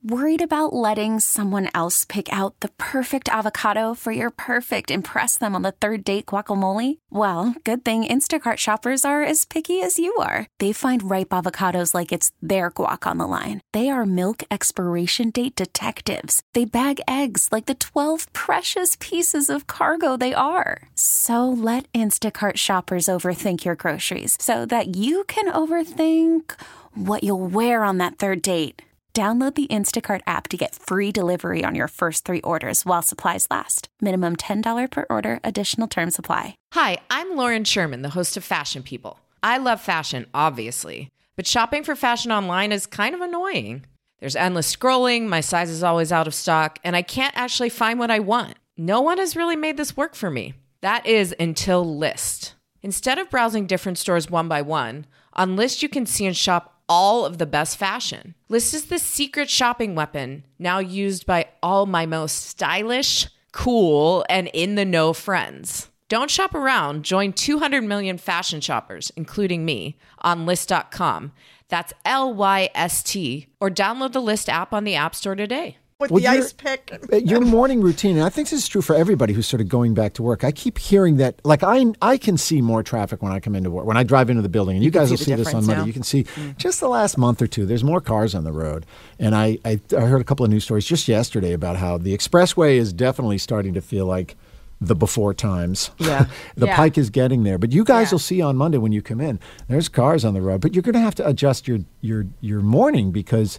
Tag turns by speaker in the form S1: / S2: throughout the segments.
S1: Worried about letting someone else pick out the perfect avocado for your perfect impress them on the third date guacamole? Well, good thing Instacart shoppers are as picky as you are. They find ripe avocados like it's their guac on the line. They are milk expiration date detectives. They bag eggs like the 12 precious pieces of cargo they are. So let Instacart shoppers overthink your groceries so that you can overthink what you'll wear on that third date. Download the Instacart app to get free delivery on your first 3 orders while supplies last. Minimum $10 per order. Additional terms apply.
S2: Hi, I'm Lauren Sherman, the host of Fashion People. I love fashion, obviously, but shopping for fashion online is kind of annoying. There's endless scrolling, my size is always out of stock, and I can't actually find what I want. No one has really made this work for me. That is until Lyst. Instead of browsing different stores one by one, on Lyst you can see and shop all of the best fashion. Lyst is the secret shopping weapon now used by all my most stylish, cool, and in-the-know friends. Don't shop around. Join 200 million fashion shoppers, including me, on Lyst.com. That's Lyst, or download the Lyst app on the App Store today.
S3: With the ice pick.
S4: Your morning routine, and I think this is true for everybody who's sort of going back to work. I keep hearing that, like I can see more traffic when I come into work, when I drive into the building, and you guys will see this on Monday. You can see just the last month or two, there's more cars on the road. And I heard a couple of news stories just yesterday about how the expressway is definitely starting to feel like the before times.
S3: Yeah.
S4: The Pike is getting there. But you guys will see on Monday when you come in, there's cars on the road. But you're going to have to adjust your morning because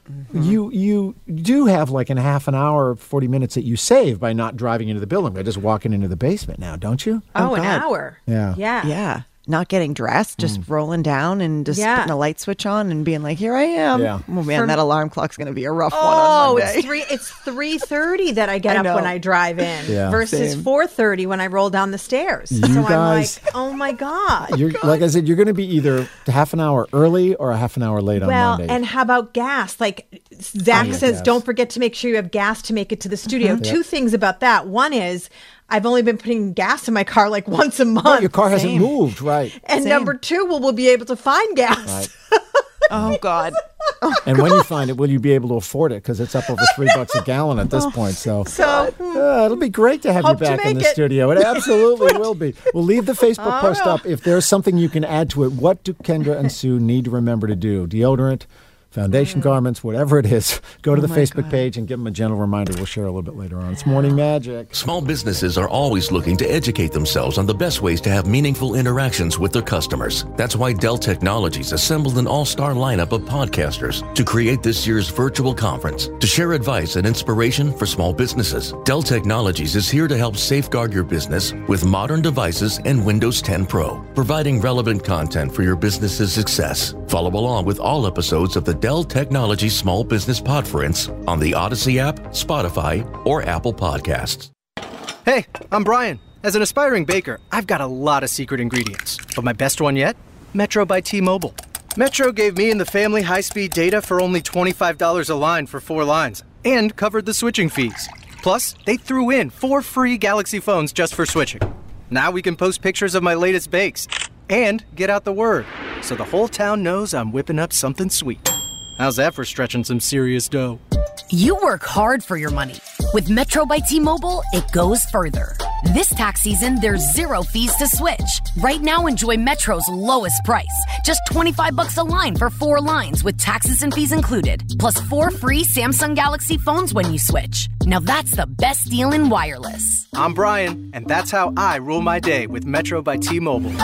S4: you do have like a half an hour, 40 minutes that you save by not driving into the building, by just walking into the basement now, don't you?
S3: Oh, an hour.
S4: Yeah.
S5: Yeah. Not getting dressed, just rolling down and just putting a light switch on and being like, here I am.
S4: Yeah.
S5: Oh, man, that alarm clock's going to be a rough one on Monday.
S3: It's 3:30 that I get up when I drive in versus 4:30 when I roll down the stairs.
S4: You
S3: so
S4: guys,
S3: I'm like, oh my God.
S4: Like I said, you're going to be either half an hour early or a half an hour late on Monday.
S3: Well, and how about gas? Like Zach says, don't forget to make sure you have gas to make it to the studio. Two things about that. One is, I've only been putting gas in my car like once a month.
S4: No, your car hasn't moved, right?
S3: And number two, we'll be able to find gas.
S4: Right.
S5: Oh, God.
S4: And when you find it, will you be able to afford it? Because it's up over $3 a gallon at this point. So it'll be great to have you back in the studio. It absolutely will be. We'll leave the Facebook post up. If there's something you can add to it, what do Kendra and Sue need to remember to do? Deodorant, foundation garments, whatever it is, go to the Facebook page and give them a gentle reminder. We'll share a little bit later on. It's Morning Magic.
S6: Small businesses are always looking to educate themselves on the best ways to have meaningful interactions with their customers. That's why Dell Technologies assembled an all-star lineup of podcasters to create this year's virtual conference to share advice and inspiration for small businesses. Dell Technologies is here to help safeguard your business with modern devices and Windows 10 Pro, providing relevant content for your business's success. Follow along with all episodes of the Dell Technologies Small Business Podference on the Odyssey app, Spotify, or Apple Podcasts.
S7: Hey, I'm Brian. As an aspiring baker, I've got a lot of secret ingredients. But my best one yet? Metro by T-Mobile. Metro gave me and the family high-speed data for only $25 a line for 4 lines and covered the switching fees. Plus, they threw in 4 free Galaxy phones just for switching. Now we can post pictures of my latest bakes and get out the word so the whole town knows I'm whipping up something sweet. How's that for stretching some serious dough?
S8: You work hard for your money. With Metro by T-Mobile, it goes further. This tax season, there's 0 fees to switch. Right now, enjoy Metro's lowest price. Just $25 a line for 4 lines with taxes and fees included. Plus 4 free Samsung Galaxy phones when you switch. Now that's the best deal in wireless.
S7: I'm Brian, and that's how I rule my day with Metro by T-Mobile.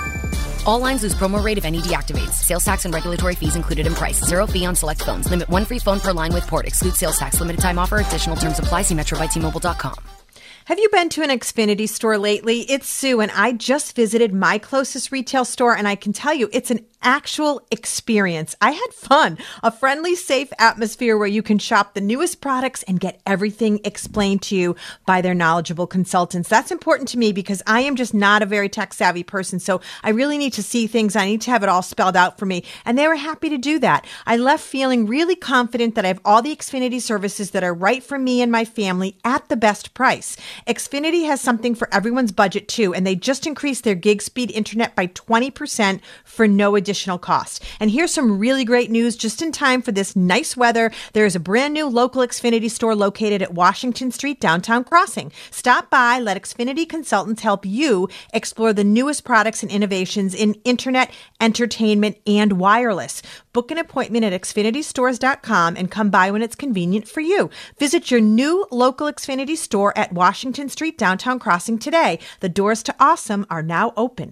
S8: All lines lose promo rate if any deactivates. Sales tax and regulatory fees included in price. 0 fee on select phones. Limit 1 free phone per line with port. Exclude sales tax. Limited time offer. Additional terms apply. See metrobytmobile.com.
S3: Have you been to an Xfinity store lately? It's Sue, and I just visited my closest retail store, and I can tell you it's an actual experience. I had fun. A friendly, safe atmosphere where you can shop the newest products and get everything explained to you by their knowledgeable consultants. That's important to me because I am just not a very tech-savvy person, so I really need to see things. I need to have it all spelled out for me, and they were happy to do that. I left feeling really confident that I have all the Xfinity services that are right for me and my family at the best price. Xfinity has something for everyone's budget too, and they just increased their gig speed internet by 20% for no additional cost. And here's some really great news just in time for this nice weather. There is a brand new local Xfinity store located at Washington Street, downtown Crossing. Stop by, let Xfinity consultants help you explore the newest products and innovations in internet, entertainment, and wireless. Book an appointment at xfinitystores.com and come by when it's convenient for you. Visit your new local Xfinity store at Washington Street, downtown Crossing today. The doors to awesome are now open.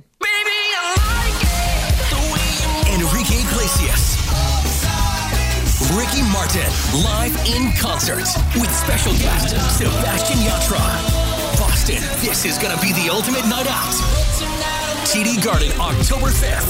S9: Enrique Iglesias, Ricky Martin, live in concert with special guest Sebastian Yatra. Boston, this is gonna be the ultimate night out. TD Garden, October 5th.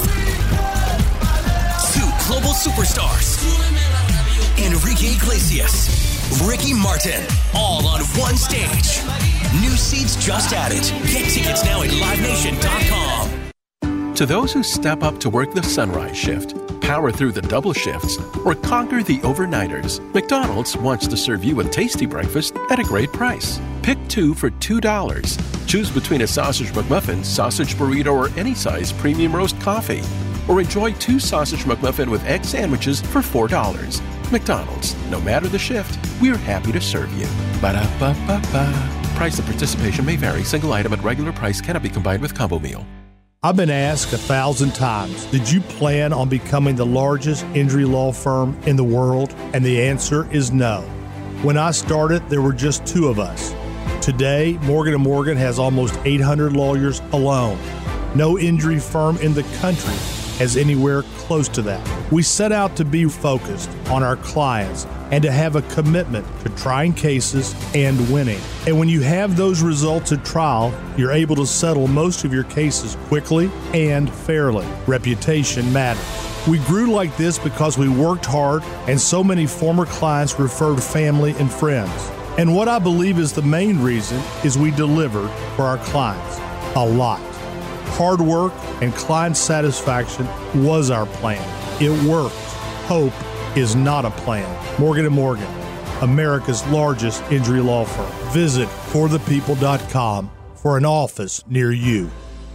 S9: 2 global superstars, Enrique Iglesias, Ricky Martin, all on one stage. New seats just added. Get tickets now at livenation.com.
S10: To those who step up to work the sunrise shift, power through the double shifts, or conquer the overnighters, McDonald's wants to serve you a tasty breakfast at a great price. Pick 2 for $2. Choose between a sausage McMuffin, sausage burrito, or any size premium roast coffee. Or enjoy 2 sausage McMuffin with egg sandwiches for $4. McDonald's, no matter the shift, we're happy to serve you. Ba-da-ba-ba-ba. Price and participation may vary. Single item at regular price cannot be combined with combo meal.
S11: I've been asked 1,000 times, did you plan on becoming the largest injury law firm in the world? And the answer is no. When I started, there were just 2 of us. Today, Morgan & Morgan has almost 800 lawyers alone. No injury firm in the country has anywhere close to that. We set out to be focused on our clients and to have a commitment to trying cases and winning. And when you have those results at trial, you're able to settle most of your cases quickly and fairly. Reputation matters. We grew like this because we worked hard and so many former clients referred family and friends. And what I believe is the main reason is we delivered for our clients a lot. Hard work and client satisfaction was our plan. It worked. Hope is not a plan. Morgan & Morgan, America's largest injury law firm. Visit forthepeople.com for an office near you.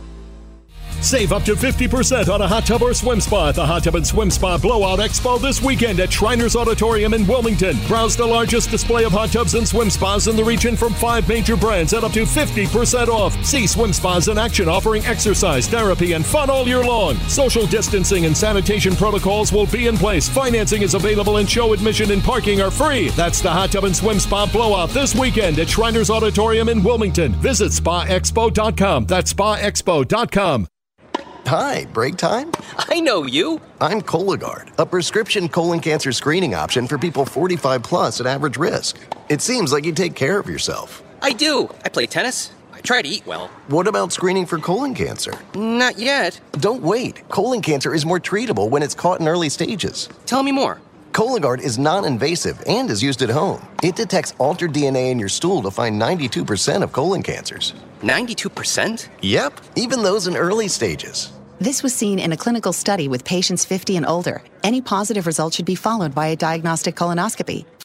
S12: Save up to 50% on a hot tub or swim spa at the Hot Tub & Swim Spa Blowout Expo this weekend at Shriners Auditorium in Wilmington. Browse the largest display of hot tubs and swim spas in the region from 5 major brands at up to 50% off. See swim spas in action offering exercise, therapy, and fun all year long. Social distancing and sanitation protocols will be in place. Financing is available and show admission and parking are free. That's the Hot Tub & Swim Spa Blowout this weekend at Shriners Auditorium in Wilmington. Visit spaexpo.com. That's spaexpo.com.
S13: Hi, break time?
S14: I know you.
S13: I'm Cologuard, a prescription colon cancer screening option for people 45 plus at average risk. It seems like you take care of yourself.
S14: I do. I play tennis. I try to eat well.
S13: What about screening for colon cancer?
S14: Not yet.
S13: Don't wait. Colon cancer is more treatable when it's caught in early stages.
S14: Tell me more.
S13: Cologuard is non-invasive and is used at home. It detects altered DNA in your stool to find 92% of colon cancers.
S14: 92%?
S13: Yep, even those in early stages.
S15: This was seen in a clinical study with patients 50 and older. Any positive result should be followed by a diagnostic colonoscopy.